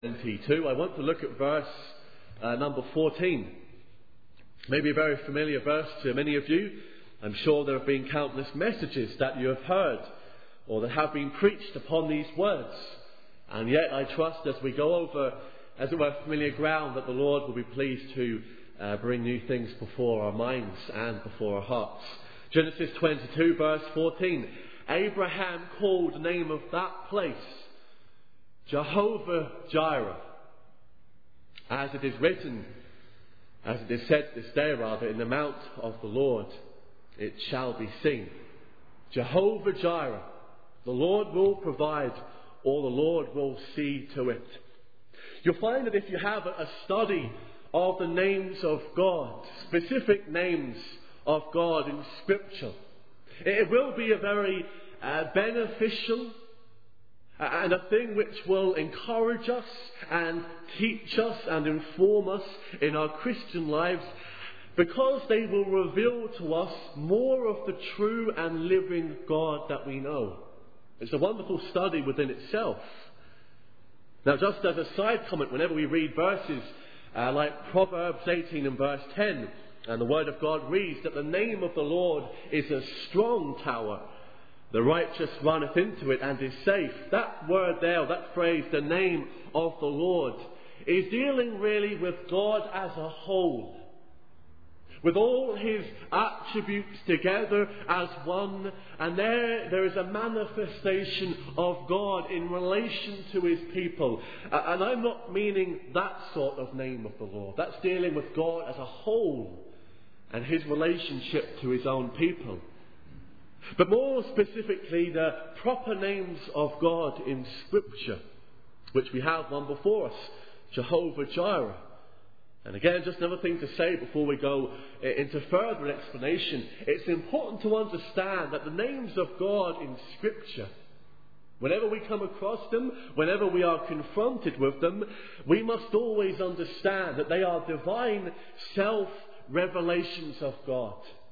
22, I want to look at verse number 14. Maybe a very familiar verse to many of you. I'm sure there have been countless messages that you have heard or that have been preached upon these words. And yet I trust as we go over, as it were, familiar ground, that the Lord will be pleased to bring new things before our minds and before our hearts. Genesis 22 verse 14. Abraham called the name of that place Jehovah Jireh, as it is written, as it is said this day rather, in the mount of the Lord it shall be seen. Jehovah Jireh, the Lord will provide, or the Lord will see to it. You'll find that if you have a study of the names of God, specific names of God in Scripture, it will be a very beneficial and a thing which will encourage us and teach us and inform us in our Christian lives, because they will reveal to us more of the true and living God that we know. It's a wonderful study within itself. Now, just as a side comment, whenever we read verses like Proverbs 18 and verse 10, and the Word of God reads that the name of the Lord is a strong tower, the righteous runneth into it and is safe. That word there, that phrase, the name of the Lord, is dealing really with God as a whole, with all his attributes together as one. And there is a manifestation of God in relation to his people. And I'm not meaning that sort of name of the Lord. That's dealing with God as a whole and his relationship to his own people. But more specifically, the proper names of God in Scripture, which we have one before us, Jehovah Jireh. And again, just another thing to say before we go into further explanation. It's important to understand that the names of God in Scripture, whenever we come across them, whenever we are confronted with them, we must always understand that they are divine self-revelations of God.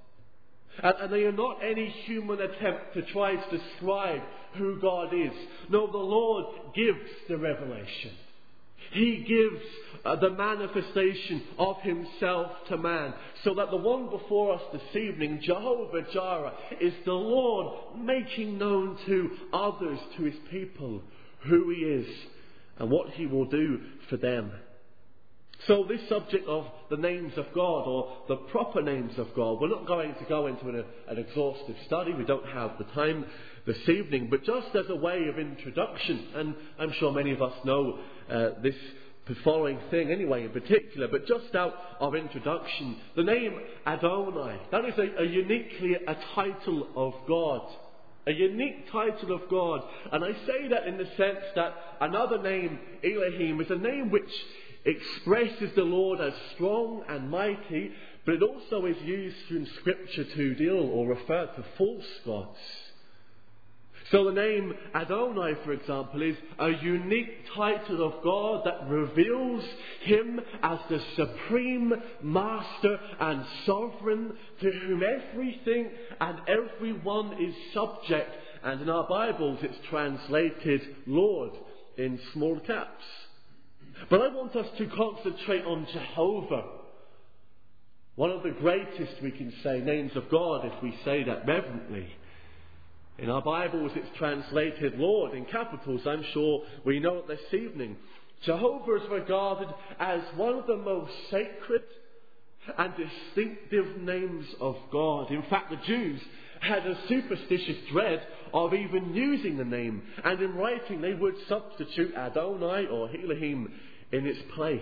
And they are not any human attempt to try to describe who God is. No, the Lord gives the revelation. He gives the manifestation of himself to man. So that the one before us this evening, Jehovah Jireh, is the Lord making known to others, to his people, who he is and what he will do for them. So this subject of the names of God, or the proper names of God, we're not going to go into an exhaustive study. We don't have the time this evening. But just as a way of introduction, and I'm sure many of us know this following thing anyway in particular, but just out of introduction, the name Adonai, that is uniquely a title of God. A unique title of God. And I say that in the sense that another name, Elohim, is a name which expresses the Lord as strong and mighty, but it also is used in Scripture to deal or refer to false gods. So the name Adonai, for example, is a unique title of God that reveals him as the supreme master and sovereign, to whom everything and everyone is subject. And in our Bibles it's translated Lord in small caps. But I want us to concentrate on Jehovah, one of the greatest, we can say, names of God, if we say that reverently. In our Bibles it's translated Lord in capitals. I'm sure we know it this evening. Jehovah is regarded as one of the most sacred and distinctive names of God. In fact, the Jews had a superstitious dread of even using the name, and in writing they would substitute Adonai or Elohim in its place.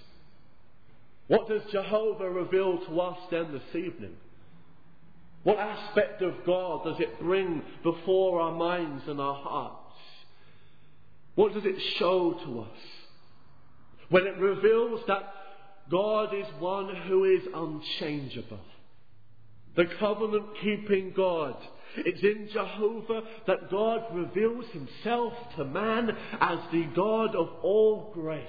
What does Jehovah reveal to us then this evening? What aspect of God does it bring before our minds and our hearts? What does it show to us? When it reveals that God is one who is unchangeable, the covenant-keeping God. It's in Jehovah that God reveals himself to man as the God of all grace.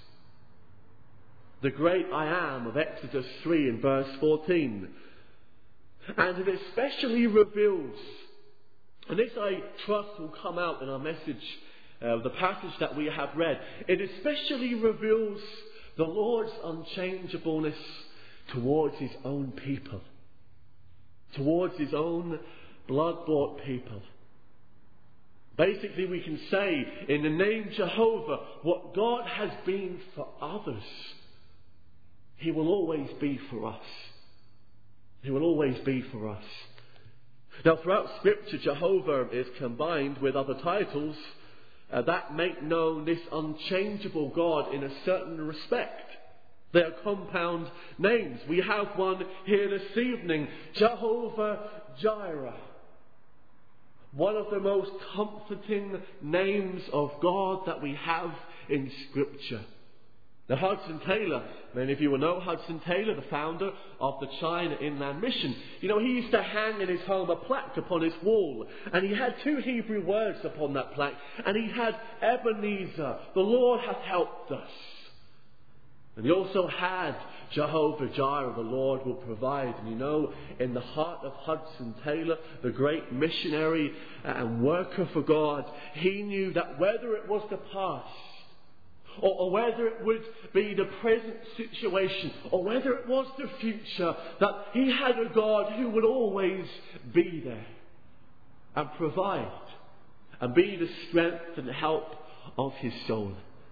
The great I am of Exodus 3 and verse 14. And it especially reveals, and this I trust will come out in our message the passage that we have read, it especially reveals the Lord's unchangeableness towards his own people, towards his own blood-bought people. Basically, we can say in the name Jehovah, what God has been for others, he will always be for us. He will always be for us. Now, throughout Scripture, Jehovah is combined with other titles that make known this unchangeable God in a certain respect. They are compound names. We have one here this evening, Jehovah Jireh. One of the most comforting names of God that we have in Scripture. Now, Hudson Taylor, many of you will know Hudson Taylor, the founder of the China Inland Mission. You know, he used to hang in his home a plaque upon his wall, and he had 2 Hebrew words upon that plaque, and he had Ebenezer, the Lord hath helped us. And he also had Jehovah Jireh, the Lord will provide. And you know, in the heart of Hudson Taylor, the great missionary and worker for God, he knew that whether it was the past, or whether it would be the present situation, or whether it was the future, that he had a God who would always be there and provide and be the strength and help of his soul.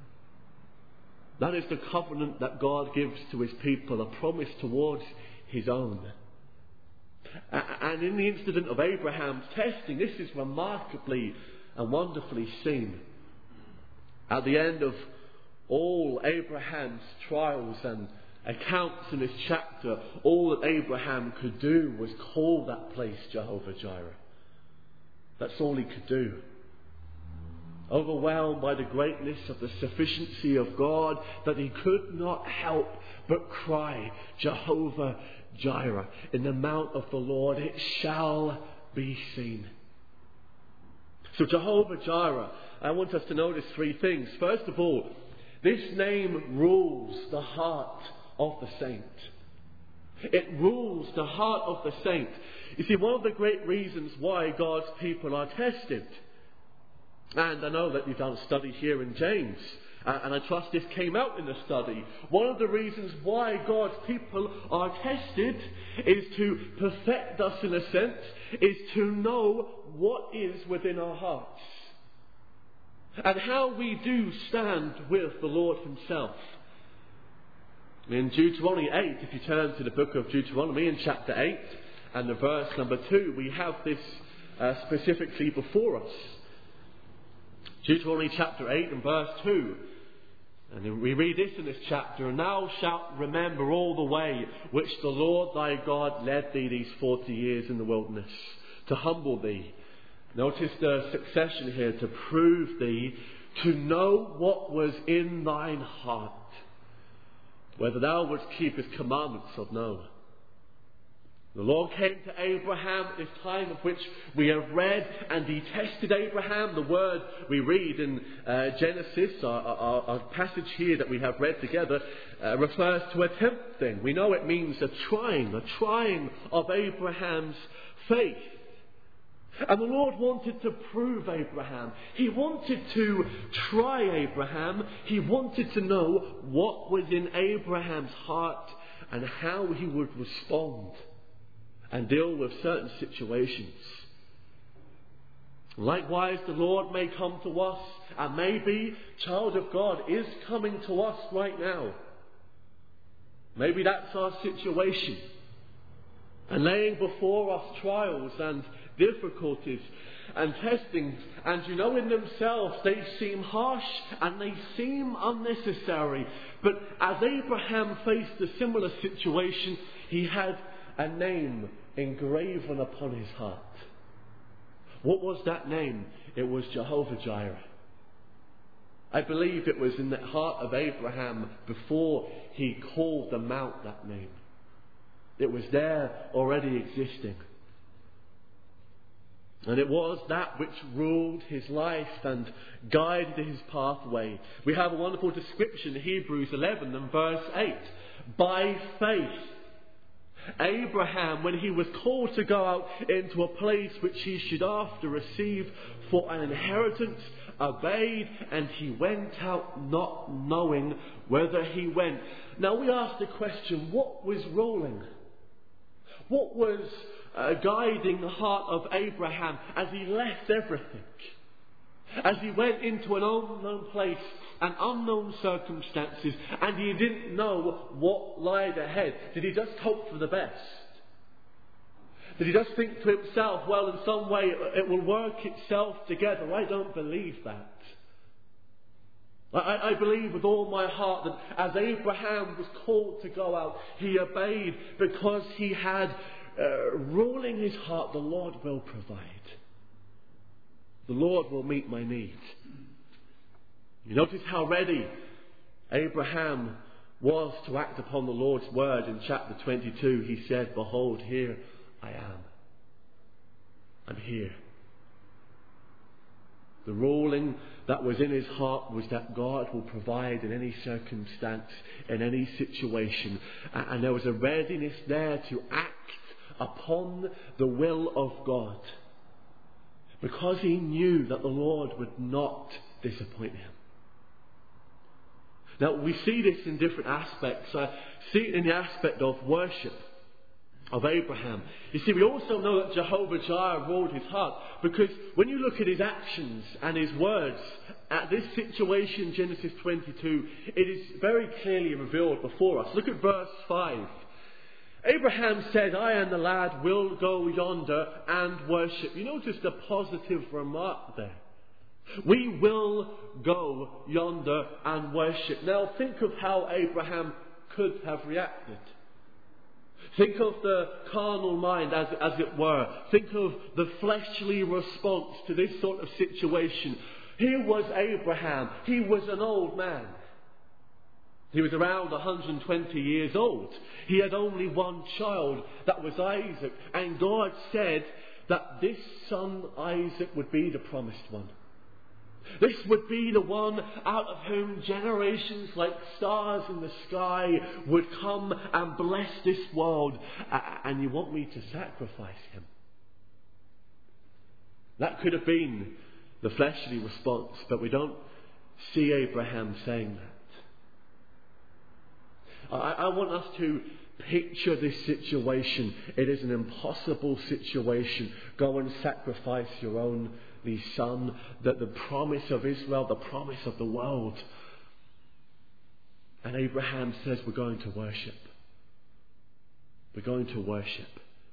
That is the covenant that God gives to his people, a promise towards his own. And in the incident of Abraham's testing, this is remarkably and wonderfully seen. At the end of all Abraham's trials and accounts in this chapter, all that Abraham could do was call that place Jehovah Jireh. That's all he could do. Overwhelmed by the greatness of the sufficiency of God, that he could not help but cry, Jehovah Jireh, in the mount of the Lord it shall be seen. So Jehovah Jireh, I want us to notice 3 things. First of all, this name rules the heart of the saint. It rules the heart of the saint. You see, one of the great reasons why God's people are tested, and I know that you've done a study here in James, and I trust this came out in the study. One of the reasons why God's people are tested is to perfect us, in a sense, is to know what is within our hearts and how we do stand with the Lord himself. In Deuteronomy 8, if you turn to the book of Deuteronomy in chapter 8 and the verse number 2, we have this specifically before us. Deuteronomy chapter 8 and verse 2. And we read this in this chapter, and thou shalt remember all the way which the Lord thy God led thee these 40 years in the wilderness, to humble thee. Notice the succession here, to prove thee, to know what was in thine heart, whether thou wouldst keep his commandments or no. The Lord came to Abraham at this time of which we have read, and he tested Abraham. The word we read in Genesis, our passage here that we have read together, refers to a tempting. We know it means a trying of Abraham's faith. And the Lord wanted to prove Abraham. He wanted to try Abraham. He wanted to know what was in Abraham's heart and how he would respond and deal with certain situations. Likewise, the Lord may come to us, and maybe, child of God, is coming to us right now. Maybe that's our situation. And laying before us trials and difficulties and testings, and you know, in themselves they seem harsh and they seem unnecessary. But as Abraham faced a similar situation, he had a name engraven upon his heart. What was that name? It was Jehovah Jireh. I believe it was in the heart of Abraham before he called the mount that name. It was there already existing. And it was that which ruled his life and guided his pathway. We have a wonderful description in Hebrews 11 and verse 8. By faith, Abraham, when he was called to go out into a place which he should after receive for an inheritance, obeyed, and he went out not knowing whither he went. Now we ask the question, what was ruling? What was guiding the heart of Abraham as he left everything? As he went into an unknown place and unknown circumstances, and he didn't know what lied ahead. Did he just hope for the best? Did he just think to himself, well, in some way it will work itself together? I don't believe that. I believe with all my heart that as Abraham was called to go out, he obeyed because he had ruling his heart, the Lord will provide. The Lord will meet my needs. You notice how ready Abraham was to act upon the Lord's word. In chapter 22 he said, behold, here I am. I'm here. The ruling that was in his heart was that God will provide in any circumstance, in any situation. And there was a readiness there to act upon the will of God, because he knew that the Lord would not disappoint him. Now we see this in different aspects. I see it in the aspect of worship of Abraham. You see, we also know that Jehovah-Jireh ruled his heart, because when you look at his actions and his words at this situation, Genesis 22, it is very clearly revealed before us. Look at verse 5. Abraham said, I and the lad will go yonder and worship. You notice the positive remark there. We will go yonder and worship. Now think of how Abraham could have reacted. Think of the carnal mind, as it were. Think of the fleshly response to this sort of situation. Here was Abraham. He was an old man. He was around 120 years old. He had only one child, that was Isaac. And God said that this son Isaac would be the promised one. This would be the one out of whom generations like stars in the sky would come and bless this world. And you want me to sacrifice him? That could have been the fleshly response, but we don't see Abraham saying that. I want us to picture this situation. It is an impossible situation. Go and sacrifice your only son. That the promise of Israel, the promise of the world. And Abraham says, we're going to worship. We're going to worship.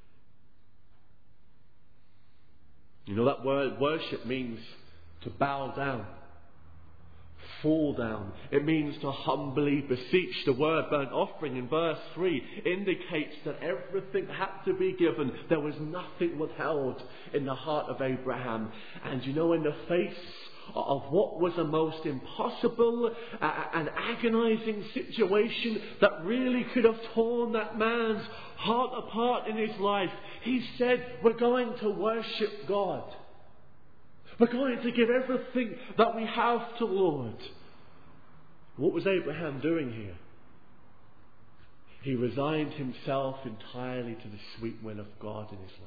You know, that word worship means to bow down, fall down. It means to humbly beseech. The word burnt offering in verse 3 indicates that everything had to be given. There was nothing withheld in the heart of Abraham. And you know, in the face of what was a most impossible and agonizing situation that really could have torn that man's heart apart in his life, he said, we're going to worship God. We're going to give everything that we have to the Lord. What was Abraham doing here? He resigned himself entirely to the sweet will of God in his life.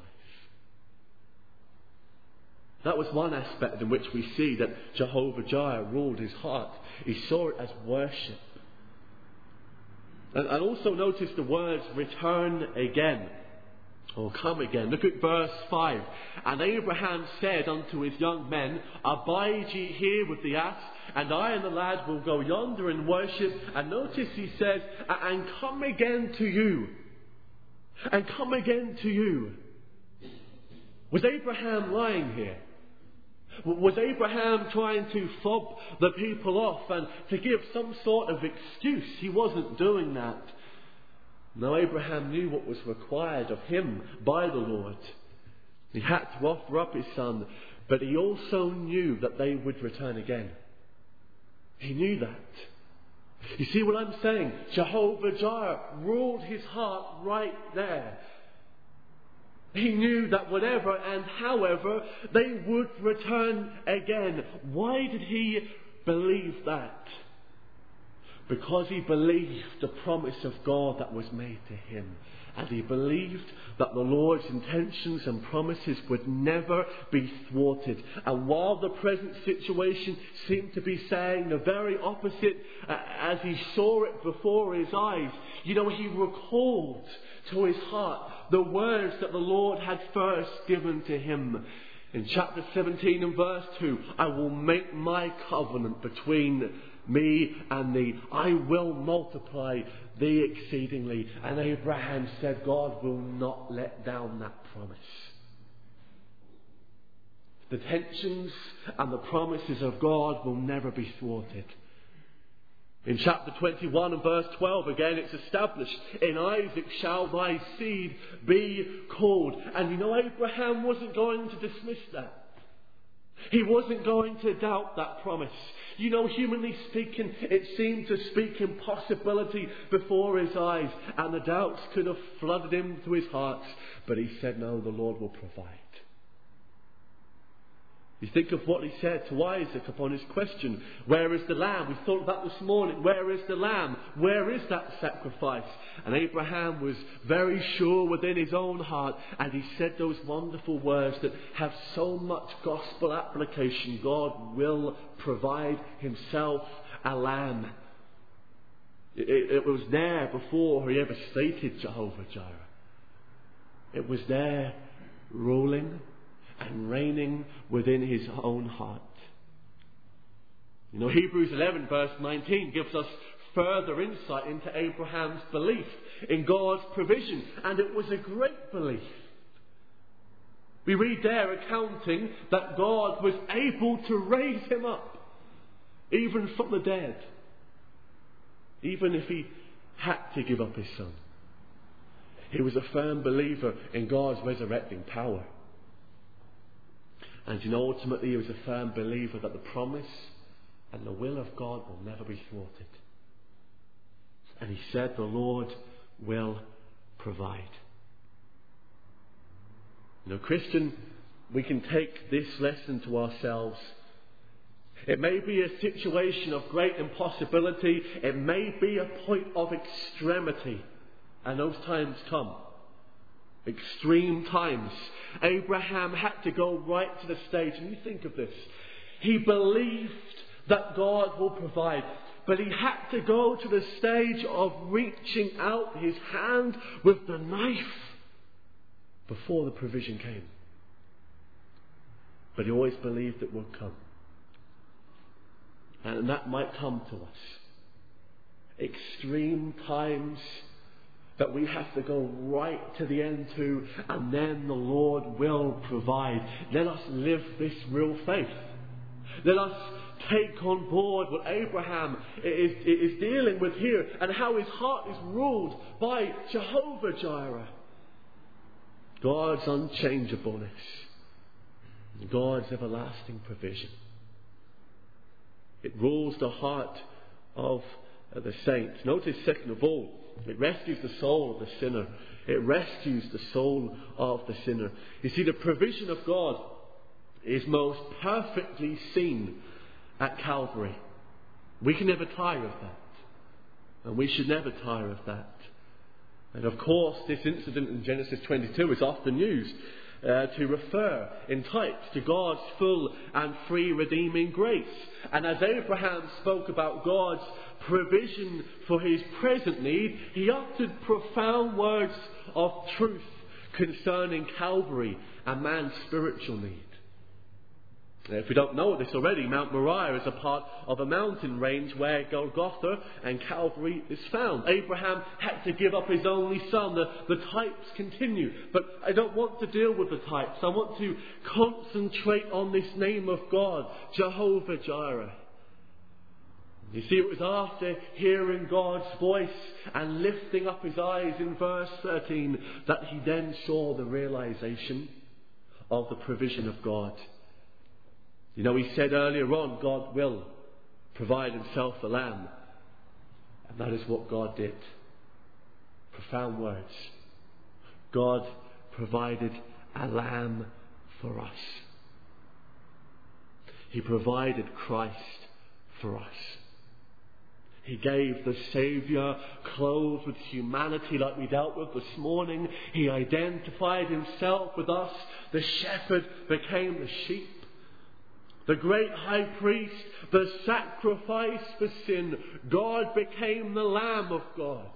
That was one aspect in which we see that Jehovah-Jireh ruled his heart. He saw it as worship. And also notice the words return again. Or come again. Look at verse 5. And Abraham said unto his young men, abide ye here with the ass, and I and the lad will go yonder and worship. And notice he says, and come again to you. And come again to you. Was Abraham lying here? Was Abraham trying to fob the people off and to give some sort of excuse? He wasn't doing that. No, Abraham knew what was required of him by the Lord. He had to offer up his son, but he also knew that they would return again. He knew that. You see what I'm saying? Jehovah-Jireh ruled his heart right there. He knew that whatever and however they would return again. Why did he believe that? Because he believed the promise of God that was made to him. And he believed that the Lord's intentions and promises would never be thwarted. And while the present situation seemed to be saying the very opposite as he saw it before his eyes, he recalled to his heart the words that the Lord had first given to him. In chapter 17 and verse 2, I will make my covenant between me and thee. I will multiply thee exceedingly. And Abraham said, God will not let down that promise. The tensions and the promises of God will never be thwarted. In chapter 21 and verse 12, again it's established, in Isaac shall thy seed be called. And Abraham wasn't going to dismiss that. He wasn't going to doubt that promise. Humanly speaking, it seemed to speak impossibility before his eyes, and the doubts could have flooded into his heart. But he said, no, the Lord will provide. You think of what he said to Isaac upon his question, where is the lamb? We thought about this morning, where is the lamb? Where is that sacrifice? And Abraham was very sure within his own heart, and he said those wonderful words that have so much gospel application. God will provide himself a lamb. It was there before he ever stated Jehovah-Jireh. It was there ruling and reigning within his own heart. Hebrews 11 verse 19 gives us further insight into Abraham's belief in God's provision, and it was a great belief. We read there accounting that God was able to raise him up, even from the dead, even if he had to give up his son. He was a firm believer in God's resurrecting power. And ultimately he was a firm believer that the promise and the will of God will never be thwarted. And he said, the Lord will provide. Christian, we can take this lesson to ourselves. It may be a situation of great impossibility. It may be a point of extremity. And those times come. Extreme times. Abraham had to go right to the stage. And you think of this. He believed that God will provide. But he had to go to the stage of reaching out his hand with the knife before the provision came. But he always believed it would come. And that might come to us. Extreme times that we have to go right to the end to, and then the Lord will provide. Let us live this real faith. Let us take on board what Abraham is dealing with here, and how his heart is ruled by Jehovah-Jireh. God's unchangeableness. God's everlasting provision. It rules the heart of the saints. Notice, second of all, it rescues the soul of the sinner. It rescues the soul of the sinner. You see, the provision of God is most perfectly seen at Calvary. We can never tire of that. And we should never tire of that. And of course, this incident in Genesis 22 is often used to refer in types to God's full and free redeeming grace. And as Abraham spoke about God's provision for his present need, he uttered profound words of truth concerning Calvary and man's spiritual need. If we don't know this already, Mount Moriah is a part of a mountain range where Golgotha and Calvary is found. Abraham had to give up his only son. The types continue. But I don't want to deal with the types. I want to concentrate on this name of God, Jehovah-Jireh. You see, it was after hearing God's voice and lifting up his eyes in verse 13 that he then saw the realization of the provision of God. He said earlier on, God will provide himself a lamb. And that is what God did. Profound words. God provided a lamb for us. He provided Christ for us. He gave the Saviour clothed with humanity like we dealt with this morning. He identified himself with us. The shepherd became the sheep. The great high priest, the sacrifice for sin. God became the Lamb of God.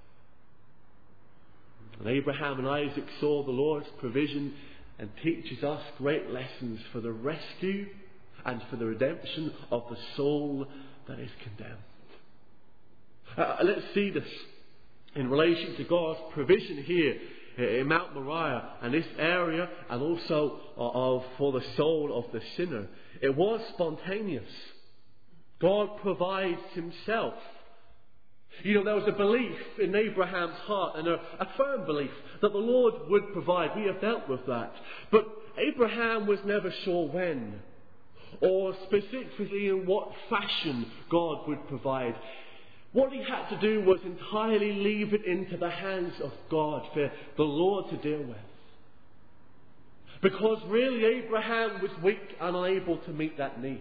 And Abraham and Isaac saw the Lord's provision and teaches us great lessons for the rescue and for the redemption of the soul that is condemned. Let's see this in relation to God's provision here in Mount Moriah and this area, and also for the soul of the sinner. It was spontaneous. God provides himself. There was a belief in Abraham's heart, and a firm belief that the Lord would provide. We have dealt with that. But Abraham was never sure when, or specifically in what fashion God would provide. What he had to do was entirely leave it into the hands of God for the Lord to deal with. Because really Abraham was weak and unable to meet that need.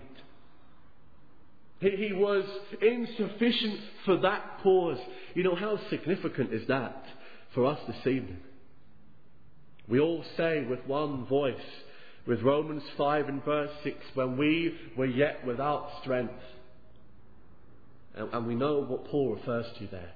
He was insufficient for that cause. How significant is that for us this evening? We all say with one voice, with Romans 5 and verse 6, when we were yet without strength. And we know what Paul refers to there.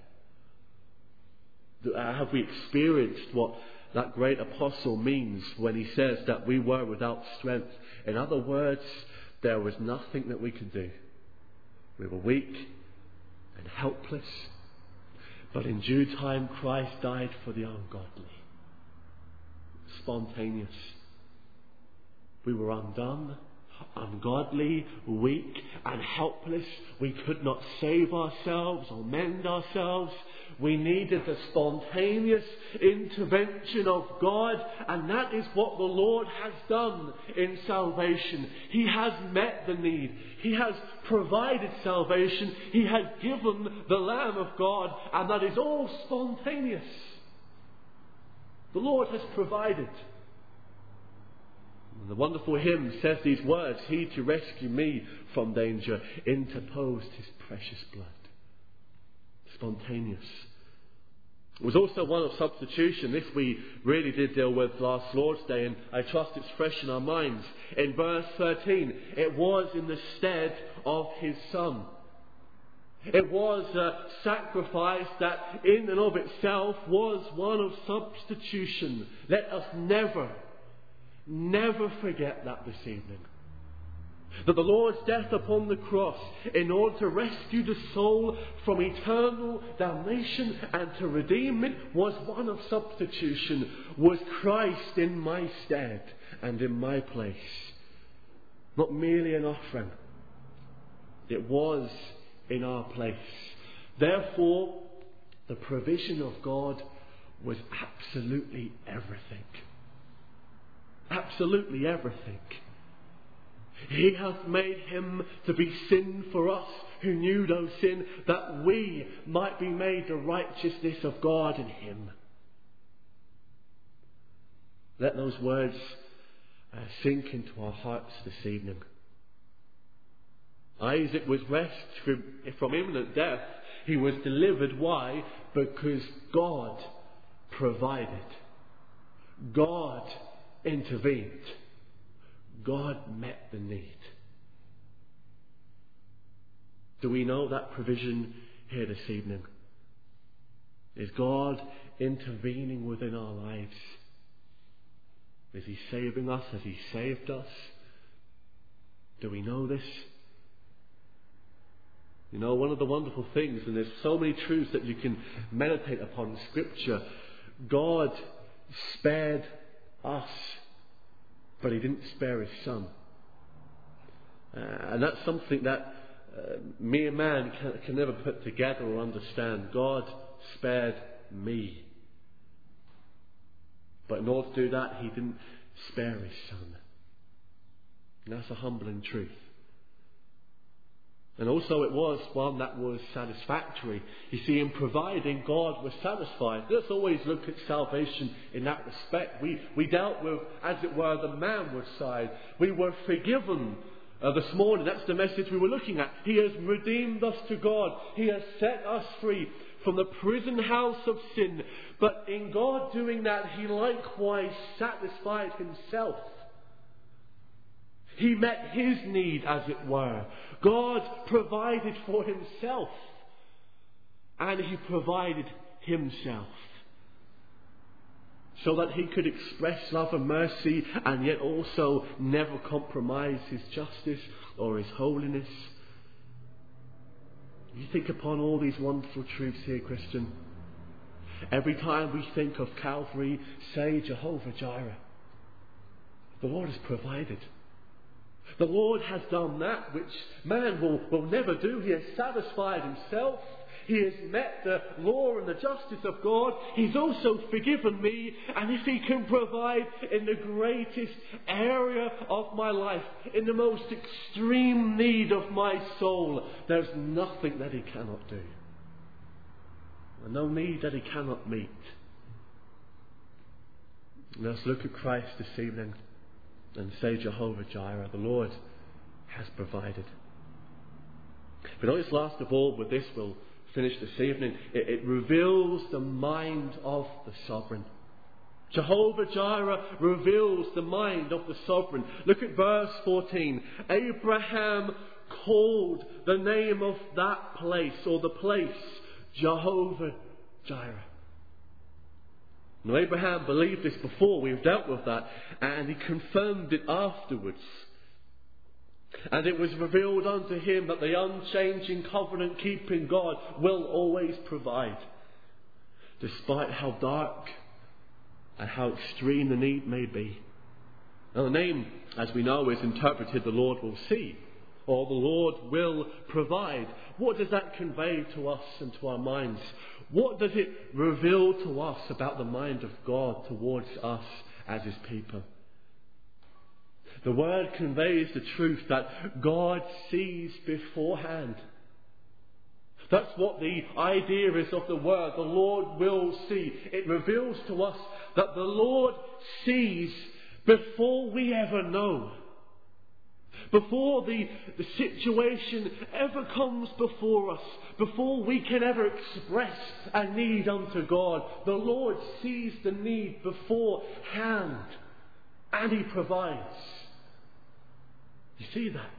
Have we experienced what that great apostle means when he says that we were without strength? In other words, there was nothing that we could do. We were weak and helpless. But in due time, Christ died for the ungodly. Spontaneous. We were undone, ungodly, weak and helpless. We could not save ourselves or mend ourselves. We needed the spontaneous intervention of God, and that is what the Lord has done in salvation. He has met the need. He has provided salvation. He has given the Lamb of God, and that is all spontaneous. The Lord has provided. The wonderful hymn says these words, "He to rescue me from danger interposed his precious blood." Spontaneous. It was also one of substitution. This we really did deal with last Lord's Day, and I trust it's fresh in our minds. In verse 13, it was in the stead of his Son. It was a sacrifice that in and of itself was one of substitution. Let us never forget that this evening. That the Lord's death upon the cross, in order to rescue the soul from eternal damnation and to redeem it, was one of substitution. Was Christ in my stead and in my place. Not merely an offering. It was in our place. Therefore, the provision of God was absolutely everything. Absolutely everything. He hath made him to be sin for us who knew no sin, that we might be made the righteousness of God in him. Let those words sink into our hearts this evening. Isaac was rescued from imminent death. He was delivered. Why? Because God provided. God intervened. God met the need. Do we know that provision here this evening? Is God intervening within our lives? Is he saving us? Has he saved us? Do we know this? One of the wonderful things, and there's so many truths that you can meditate upon in Scripture, God spared us, but he didn't spare his Son. And that's something that mere man can never put together or understand. God spared me. But in order to do that, he didn't spare his Son. And that's a humbling truth. And also it was one that was satisfactory. You see, in providing, God was satisfied. Let's always look at salvation in that respect. We dealt with, as it were, the manward side. We were forgiven This morning, that's the message we were looking at. He has redeemed us to God. He has set us free from the prison house of sin. But in God doing that, He likewise satisfied Himself. He met His need, as it were. God provided for Himself. And He provided Himself. So that He could express love and mercy and yet also never compromise His justice or His holiness. You think upon all these wonderful truths here, Christian. Every time we think of Calvary, say Jehovah Jireh. The Lord has provided. The Lord has done that which man will never do. He has satisfied Himself. He has met the law and the justice of God. He's also forgiven me. And if He can provide in the greatest area of my life, in the most extreme need of my soul, there's nothing that He cannot do. And no need that He cannot meet. Let's look at Christ this evening and say Jehovah Jireh, the Lord has provided. But notice last of all, with this we'll finish this evening, it reveals the mind of the sovereign. Jehovah Jireh reveals the mind of the sovereign. Look at verse 14. Abraham called the name of that place, or the place, Jehovah Jireh. Now Abraham believed this before, we've dealt with that, and he confirmed it afterwards. And it was revealed unto him that the unchanging covenant-keeping God will always provide, despite how dark and how extreme the need may be. Now the name, as we know, is interpreted the Lord will see, or the Lord will provide. What does that convey to us and to our minds? What does it reveal to us about the mind of God towards us as His people? The word conveys the truth that God sees beforehand. That's what the idea is of the word. The Lord will see. It reveals to us that the Lord sees before we ever know. Before the situation ever comes before us, before we can ever express a need unto God, the Lord sees the need beforehand and He provides. You see that?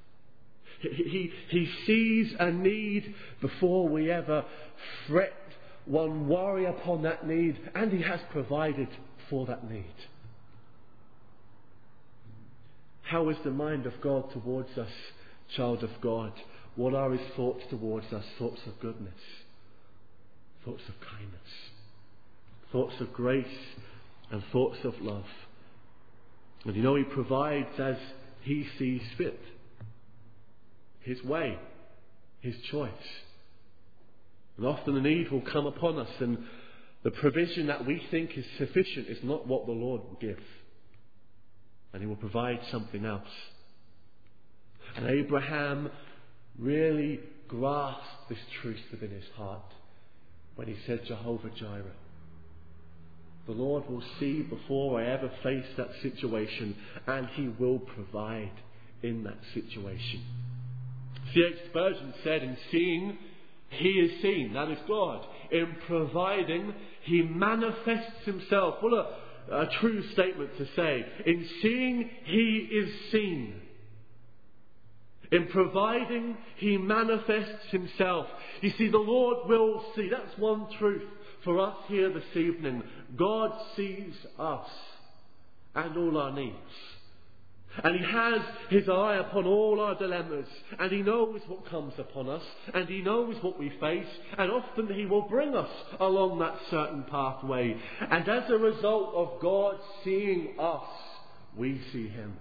He sees a need before we ever fret one worry upon that need, and He has provided for that need. How is the mind of God towards us, child of God? What are His thoughts towards us? Thoughts of goodness, thoughts of kindness, thoughts of grace, and thoughts of love. And you know He provides as He sees fit. His way, His choice. And often the need will come upon us, and the provision that we think is sufficient is not what the Lord will give. And He will provide something else. And Abraham really grasped this truth within his heart when he said Jehovah Jireh. The Lord will see before I ever face that situation, and He will provide in that situation. C.H. Spurgeon said, in seeing, He is seen. That is God. In providing, He manifests Himself. What a true statement to say. In seeing, He is seen. In providing, He manifests Himself. You see, the Lord will see. That's one truth for us here this evening. God sees us and all our needs. And He has His eye upon all our dilemmas. And He knows what comes upon us. And He knows what we face. And often He will bring us along that certain pathway. And as a result of God seeing us, we see Him.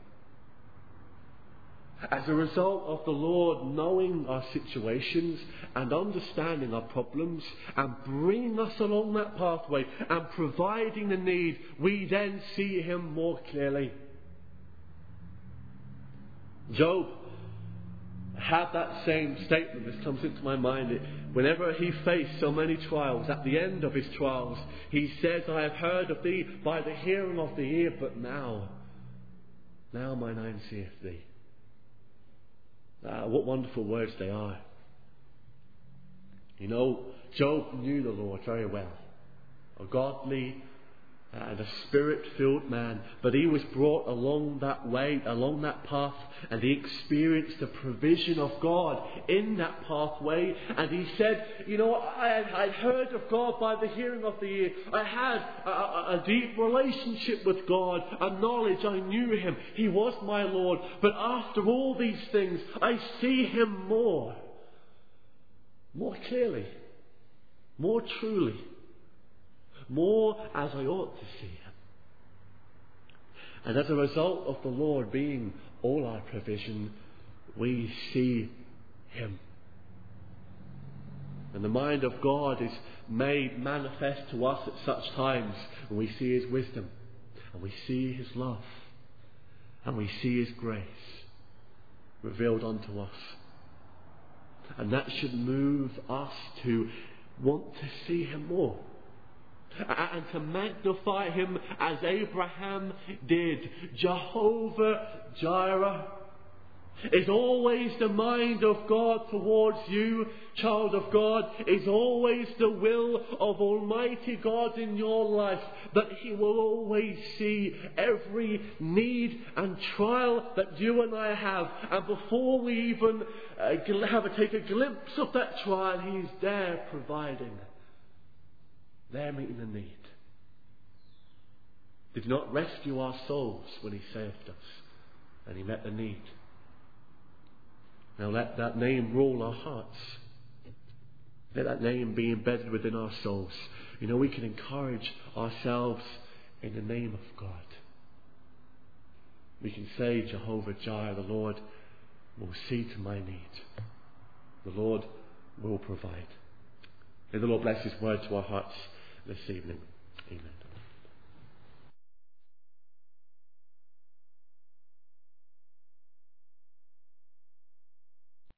As a result of the Lord knowing our situations and understanding our problems and bringing us along that pathway and providing the need, we then see Him more clearly. Job had that same statement. This comes into my mind. Whenever he faced so many trials, at the end of his trials, he says, I have heard of Thee by the hearing of the ear, but now mine eye seeth Thee. What wonderful words they are. You know, Job knew the Lord very well. A godly and a spirit-filled man. But he was brought along that way, along that path, and he experienced the provision of God in that pathway. And he said, you know, I'd heard of God by the hearing of the ear. I had a deep relationship with God, a knowledge. I knew Him. He was my Lord. But after all these things, I see Him more clearly, more truly, more as I ought to see Him. And as a result of the Lord being all our provision, we see Him. And the mind of God is made manifest to us at such times when we see His wisdom, and we see His love, and we see His grace revealed unto us. And that should move us to want to see Him more, and to magnify Him as Abraham did. Jehovah Jireh is always the mind of God towards you, child of God, is always the will of Almighty God in your life, that He will always see every need and trial that you and I have. And before we even take a glimpse of that trial, He's there providing, there meeting the need. Did not rescue our souls when He saved us, and He met the need. Now let that name rule our hearts. Let that name be embedded within our souls. You know, we can encourage ourselves in the name of God. We can say, Jehovah Jireh, the Lord will see to my need. The Lord will provide. May the Lord bless His word to our hearts this evening. Amen.